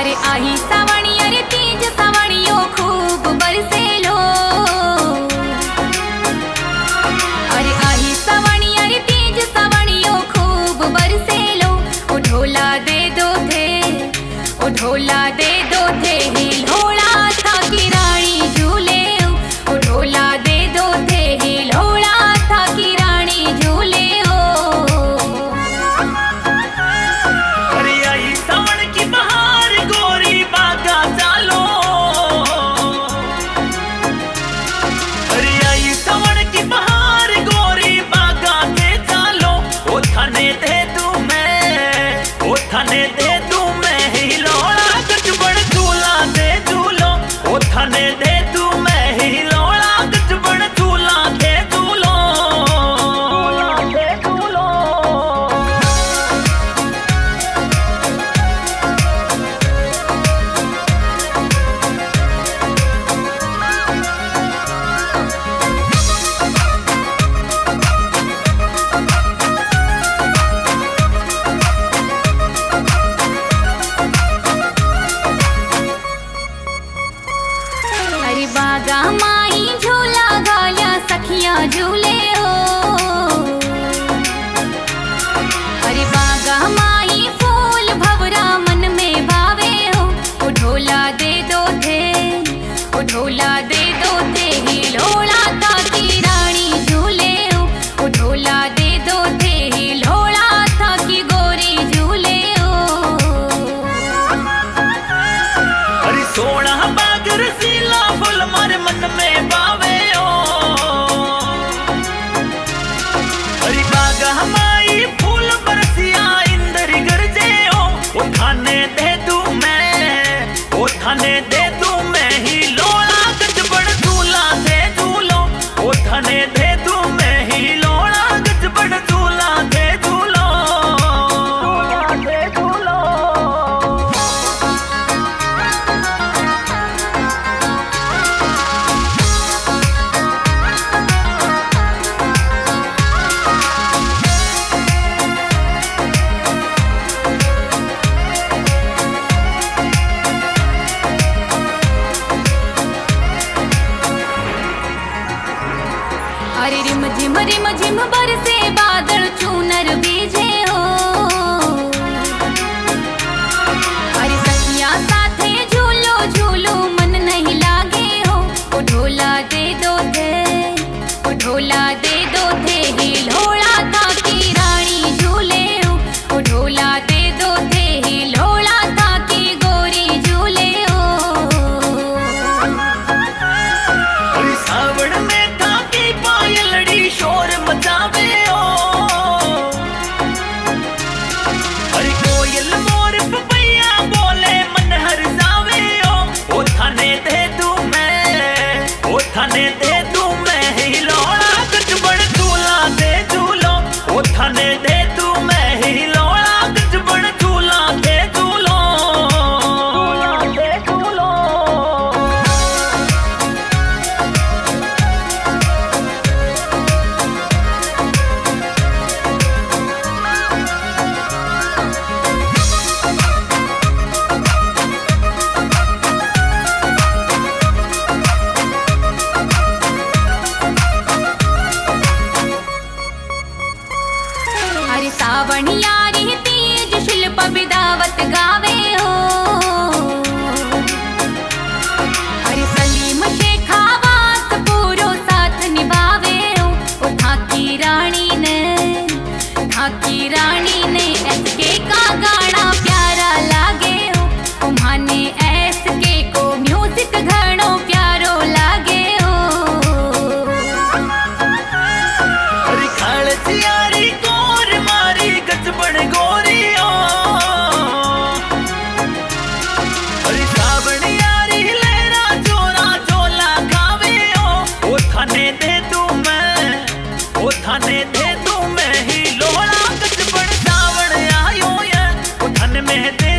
अरे आही सावणी अरे तीज सावणियो खूब बरसेलो। अरे आही सावणी अरे तीज सावणियो खूब बरसेलो। ओ ढोला दे दो थे, ओ ढोला दे दो थे हिलोड़ा था की रानी झूले। ओ ढोला दे दो थे हिलोड़ा था की रानी झूले। अरे आई सावन की बहार गोरी बागा चालो। अरे आई सावन की बहार गोरी बागा के चालो। ओ थाने दे दूं मैं, ओ थाने दे दूं मैं हिलोड़ा गजबड़ झूला दे झूलो। ओ थाने दे दूं मैं हिलोड़ा गजबड़ झूला दे झूलो। अरे बागा माई झूला गाल्या सखिया झूले हो। अरे बागा माई फूल भवरा मन में भावे हो। ओ ढोला दे दो थे, ओ ढोला दे दो थे हिलोड़ा था की रानी झूले हो। ओ ढोला दे दो थे हिलोड़ा था की गोरी झूले हो। अरे सोना बागर सीला फुल मारे मन में बावे ओ। अरे बागा हमारी फूल बरसिया इंदर गरजे ओ। ओ थाने दे दूं मैं, ओ थाने दे दूं मैं हिलोड़ा गजबड़ झूला दे झूलो। ओ थाने दे दूं मैं हिलोड़ा गजबड़ झूला दे झूलो। दे झूलो। अरे रिम झिम बरसे बादल चूनर बीजे हो। अरे सखिया साथे झूलो झूलो मन नहीं लागे हो। ओ ढोला दे दो थे, ओ ढोला दे दो थे हिलोड़ा था की रानी झूले हो। ओ ढोला दे दो थे हिलोड़ा था की गोरी झूले हो। अरे सावण में था की पायलड़ी शोर मचावे ओ। अरे कोयल मोर पपैया बोले मन हर जावे ओ। ओ थाने दे दूं मैं, ओ थाने दे दूं मैं हिलोड़ा गजबड़ झूला दे झूलो। ओ थाने दे दूं मैं हिलोड़ा गजबड़ झूला दे झूलो। दे झूलो। अरे सावणियारी तीज शिल्प बिदावत गावे हो। अरे सलीम शेखावास पूरो साथ निभावे हो। ओ ठाकी रानी ने, ठाकी रानी ने एसके का गाना प्यारा लागे हो। तुम्हाने एसके को म्यूजिक घणो प्यारो लागे हो। अरे खालसियारी गोर मारी गजबड़ गोरी ओ। अरे सावणियारी लेरा जोरा झोला खावे ओ। ओ थाने दे दूं मैं, ओ थाने दे दूं मैं हिलोड़ा गजबड़ सावण आयो है। ओ थाने में दे